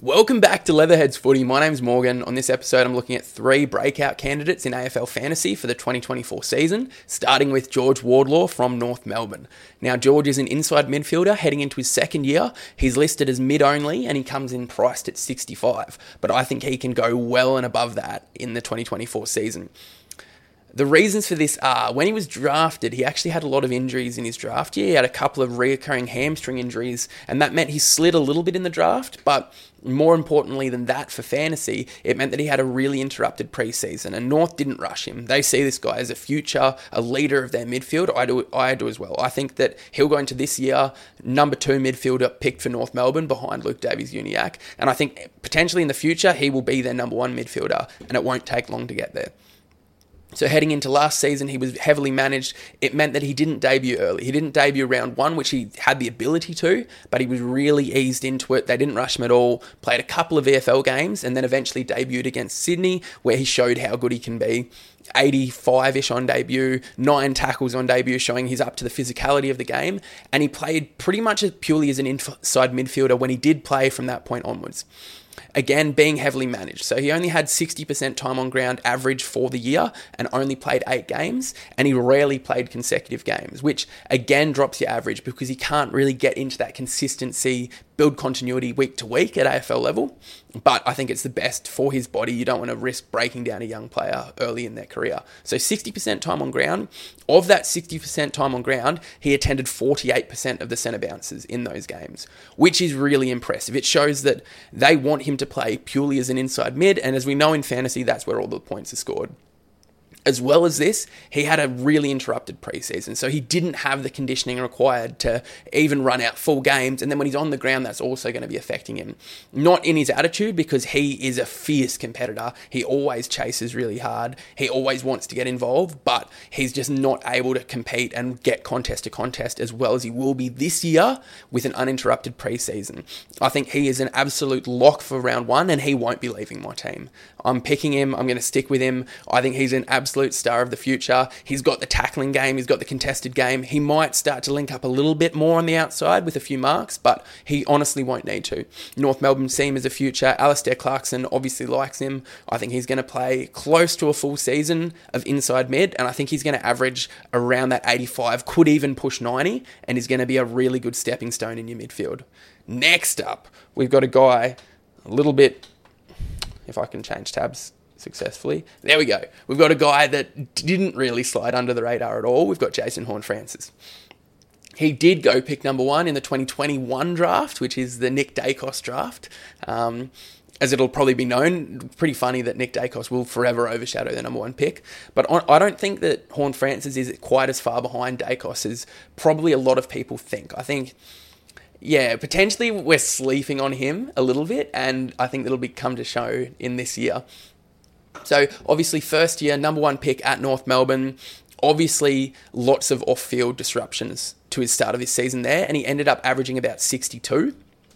Welcome back to Leatherheads Footy. My name's Morgan. On this episode, I'm looking at 3 breakout candidates in AFL Fantasy for the 2024 season, starting with George Wardlaw from North Melbourne. Now, George is an inside midfielder heading into his second year. He's listed as mid-only and he comes in priced at 65, but I think he can go well and above that in the 2024 season. The reasons for this are, when he was drafted, he actually had a lot of injuries in his draft year. He had a couple of reoccurring hamstring injuries, and that meant he slid a little bit in the draft, but more importantly than that for fantasy, it meant that he had a really interrupted preseason, and North didn't rush him. They see this guy as a future, a leader of their midfield. I do as well. I think that he'll go into this year number 2 midfielder picked for North Melbourne behind Luke Davies-Uniacke, and I think potentially in the future he will be their number 1 midfielder, and it won't take long to get there. So heading into last season, he was heavily managed. It meant that he didn't debut early. He didn't debut round 1, which he had the ability to, but he was really eased into it. They didn't rush him at all, played a couple of VFL games, and then eventually debuted against Sydney, where he showed how good he can be. 85-ish on debut, 9 tackles on debut, showing he's up to the physicality of the game, and he played pretty much purely as an inside midfielder when he did play from that point onwards. Again, being heavily managed. So he only had 60% time on ground average for the year and only played 8 games, and he rarely played consecutive games, which again drops your average because he can't really get into that consistency, build continuity week to week at AFL level. But I think it's the best for his body. You don't want to risk breaking down a young player early in their career. So 60% time on ground. Of that 60% time on ground, he attended 48% of the centre bounces in those games, which is really impressive. It shows that they want him to play purely as an inside mid, and as we know in fantasy, that's where all the points are scored. As well as this, he had a really interrupted preseason, so he didn't have the conditioning required to even run out full games, and then when he's on the ground, that's also going to be affecting him. Not in his attitude, because he is a fierce competitor. He always chases really hard. He always wants to get involved, but he's just not able to compete and get contest to contest as well as he will be this year with an uninterrupted preseason. I think he is an absolute lock for round 1, and he won't be leaving my team. I'm picking him. I'm going to stick with him. I think he's an absolute star of the future. He's got the tackling game. He's got the contested game. He might start to link up a little bit more on the outside with a few marks, but he honestly won't need to. North Melbourne see him as a future. Alistair Clarkson obviously likes him. I think he's going to play close to a full season of inside mid, and I think he's going to average around that 85, could even push 90, and is going to be a really good stepping stone in your midfield. Next up, we've got a guy a little bit... If I can change tabs successfully. There we go. We've got a guy that didn't really slide under the radar at all. We've got Jason Horne-Francis. He did go pick number 1 in the 2021 draft, which is the Nick Daicos draft. As it'll probably be known, pretty funny that Nick Daicos will forever overshadow the number 1 pick. But I don't think that Horne-Francis is quite as far behind Daicos as probably a lot of people think. I think... yeah, potentially we're sleeping on him a little bit, and I think that'll come to show in this year. So, obviously, first year, number 1 pick at North Melbourne. Obviously, lots of off-field disruptions to his start of his season there, and he ended up averaging about 62.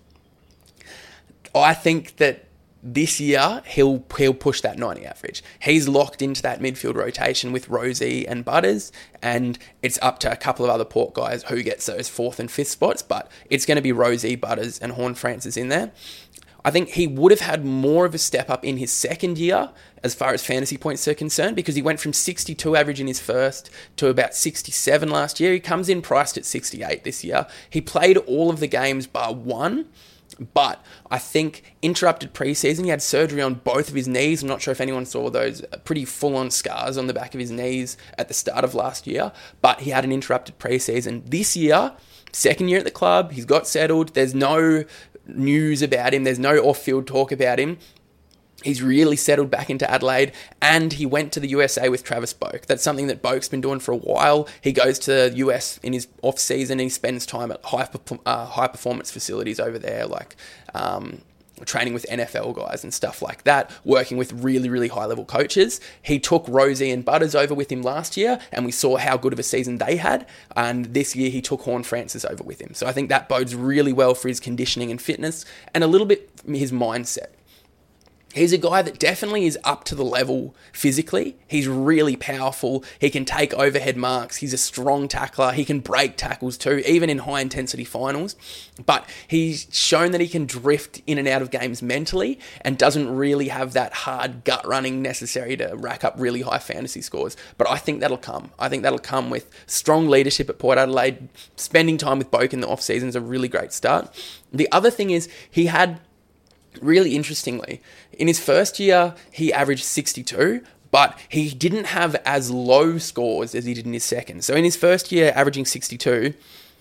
I think that this year, he'll push that 90 average. He's locked into that midfield rotation with Rosie and Butters, and it's up to a couple of other Port guys who gets those 4th and 5th spots, but it's going to be Rosie, Butters, and Horne-Francis in there. I think he would have had more of a step up in his second year as far as fantasy points are concerned, because he went from 62 average in his first to about 67 last year. He comes in priced at 68 this year. He played all of the games bar 1, but I think interrupted preseason, he had surgery on both of his knees. I'm not sure if anyone saw those pretty full-on scars on the back of his knees at the start of last year, but he had an interrupted preseason. This year, second year at the club, he's got settled. There's no news about him. There's no off-field talk about him. He's really settled back into Adelaide, and he went to the USA with Travis Boak. That's something that Boak's been doing for a while. He goes to the US in his off-season, and he spends time at high-performance facilities over there, like training with NFL guys and stuff like that, working with really, really high-level coaches. He took Rosie and Butters over with him last year, and we saw how good of a season they had, and this year he took Horne-Francis over with him. So I think that bodes really well for his conditioning and fitness, and a little bit his mindset. He's a guy that definitely is up to the level physically. He's really powerful. He can take overhead marks. He's a strong tackler. He can break tackles too, even in high intensity finals. But he's shown that he can drift in and out of games mentally and doesn't really have that hard gut running necessary to rack up really high fantasy scores. But I think that'll come. I think that'll come with strong leadership at Port Adelaide. Spending time with Boak in the off-season is a really great start. The other thing is he had, really interestingly, in his first year, he averaged 62, but he didn't have as low scores as he did in his second. So in his first year, averaging 62,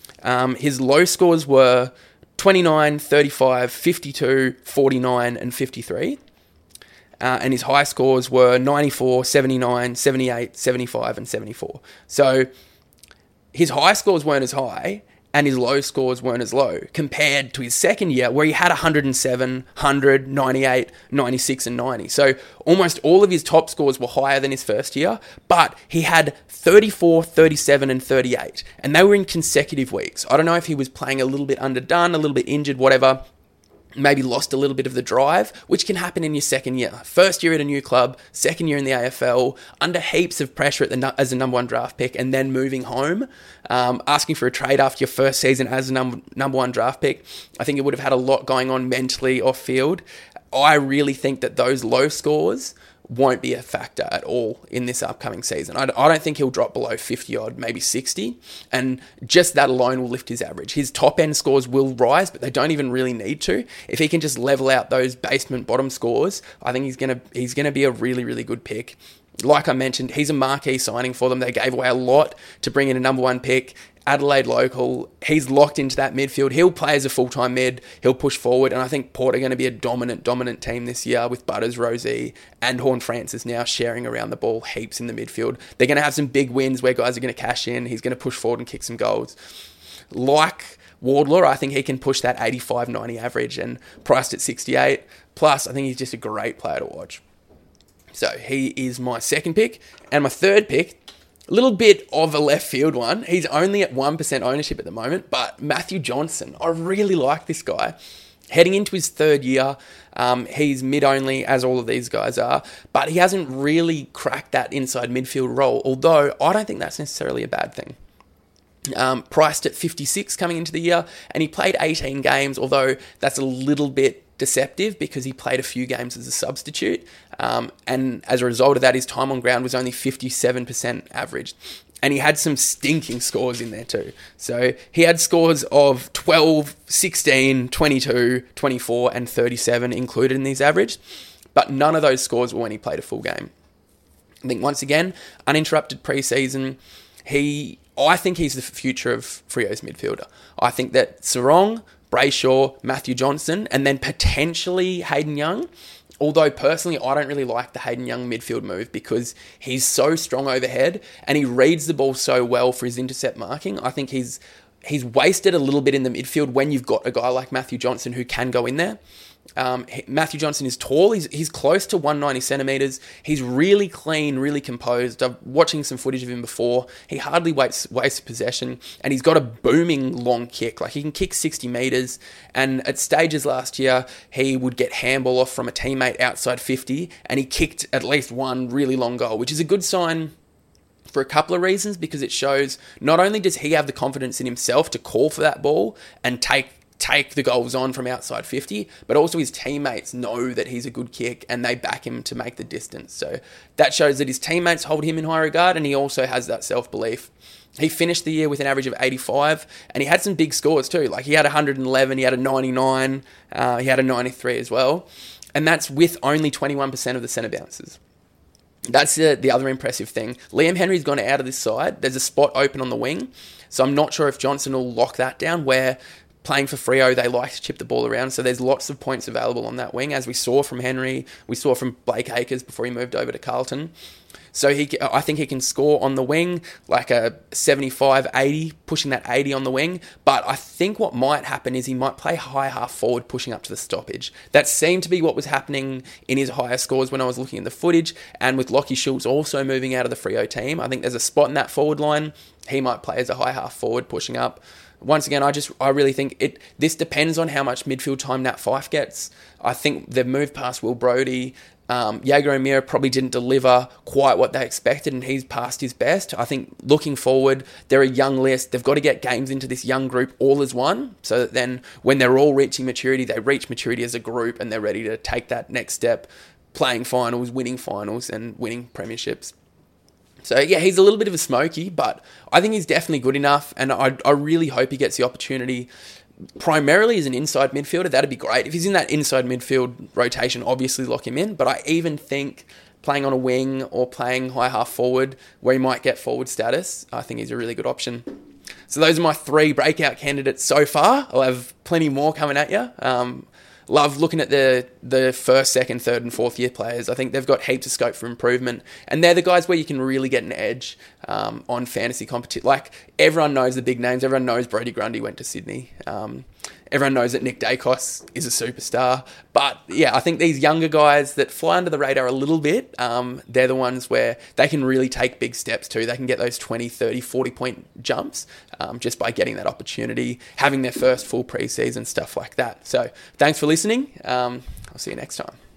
his low scores were 29, 35, 52, 49, and 53. And his high scores were 94, 79, 78, 75, and 74. So his high scores weren't as high, and his low scores weren't as low compared to his second year where he had 107, 100, 98, 96 and 90. So almost all of his top scores were higher than his first year, but he had 34, 37 and 38, and they were in consecutive weeks. I don't know if he was playing a little bit underdone, a little bit injured, whatever, maybe lost a little bit of the drive, which can happen in your second year. First year at a new club, second year in the AFL, under heaps of pressure as a number one draft pick, and then moving home, asking for a trade after your first season as a number one draft pick. I think it would have had a lot going on mentally off field. I really think that those low scores won't be a factor at all in this upcoming season. I don't think he'll drop below 50 odd, maybe 60, and just that alone will lift his average. His top end scores will rise, but they don't even really need to. If he can just level out those basement bottom scores, I think he's gonna be a really, really good pick. Like I mentioned, he's a marquee signing for them. They gave away a lot to bring in a number one pick. Adelaide local, he's locked into that midfield. He'll play as a full-time mid. He'll push forward, and I think Port are going to be a dominant team this year with Butters, Rosie, and Horne-Francis now sharing around the ball heaps in the midfield. They're going to have some big wins where guys are going to cash in. He's going to push forward and kick some goals. Like Wardlaw, I think he can push that 85-90 average, and priced at 68. Plus, I think he's just a great player to watch. So he is my second pick, and my third pick, a little bit of a left field one. He's only at 1% ownership at the moment, but Matthew Johnson. I really like this guy. Heading into his third year, he's mid-only, as all of these guys are, but he hasn't really cracked that inside midfield role, although I don't think that's necessarily a bad thing. Priced at 56 coming into the year, and he played 18 games, although that's a little bit deceptive because he played a few games as a substitute, and as a result of that, his time on ground was only 57% average, and he had some stinking scores in there too. So he had scores of 12, 16, 22, 24 and 37 included in these average, but none of those scores were when he played a full game. I think once again, uninterrupted preseason, I think he's the future of Freo's midfielder. I think that Sarong, Brayshaw, Matthew Johnson, and then potentially Hayden Young. Although personally, I don't really like the Hayden Young midfield move because he's so strong overhead and he reads the ball so well for his intercept marking. I think he's wasted a little bit in the midfield when you've got a guy like Matthew Johnson who can go in there. Matthew Johnson is tall. He's close to 190 centimetres. He's really clean, really composed. I'm watching some footage of him before. He hardly wastes possession, and he's got a booming long kick. Like, he can kick 60 metres, and at stages last year, he would get handball off from a teammate outside 50, and he kicked at least one really long goal, which is a good sign for a couple of reasons, because it shows not only does he have the confidence in himself to call for that ball and take the goals on from outside 50, but also his teammates know that he's a good kick and they back him to make the distance. So that shows that his teammates hold him in high regard, and he also has that self-belief. He finished the year with an average of 85, and he had some big scores too. Like, he had 111, he had a 99, he had a 93 as well, and that's with only 21% of the centre bounces. That's the other impressive thing. Liam Henry's gone out of this side. There's a spot open on the wing, so I'm not sure if Johnson will lock that down, where playing for Freo, they like to chip the ball around, so there's lots of points available on that wing, as we saw from Henry, we saw from Blake Acres before he moved over to Carlton. So I think he can score on the wing, like a 75, 80, pushing that 80 on the wing. But I think what might happen is he might play high half forward, pushing up to the stoppage. That seemed to be what was happening in his higher scores when I was looking at the footage, and with Lockie Schultz also moving out of the Freo team, I think there's a spot in that forward line. He might play as a high half forward, pushing up. once again, I really think this depends on how much midfield time Nat Fyfe gets. I think they've moved past Will Brodie. Jaeger O'Meara probably didn't deliver quite what they expected, and he's past his best. I think looking forward, they're a young list. They've got to get games into this young group all as one, so that then when they're all reaching maturity, they reach maturity as a group and they're ready to take that next step, playing finals, winning finals, and winning premierships. So yeah, he's a little bit of a smoky, but I think he's definitely good enough, and I really hope he gets the opportunity primarily as an inside midfielder. That'd be great. If he's in that inside midfield rotation, obviously lock him in. But I even think playing on a wing or playing high half forward, where he might get forward status, I think he's a really good option. So those are my 3 breakout candidates so far. I'll have plenty more coming at you. Love looking at the first, second, third and fourth year players. I think they've got heaps of scope for improvement. And they're the guys where you can really get an edge on fantasy competition. Like, everyone knows the big names. Everyone knows Brodie Grundy went to Sydney. Everyone knows that Nick Dacos is a superstar. But yeah, I think these younger guys that fly under the radar a little bit, they're the ones where they can really take big steps too. They can get those 20, 30, 40-point jumps just by getting that opportunity, having their first full preseason, stuff like that. So thanks for listening. I'll see you next time.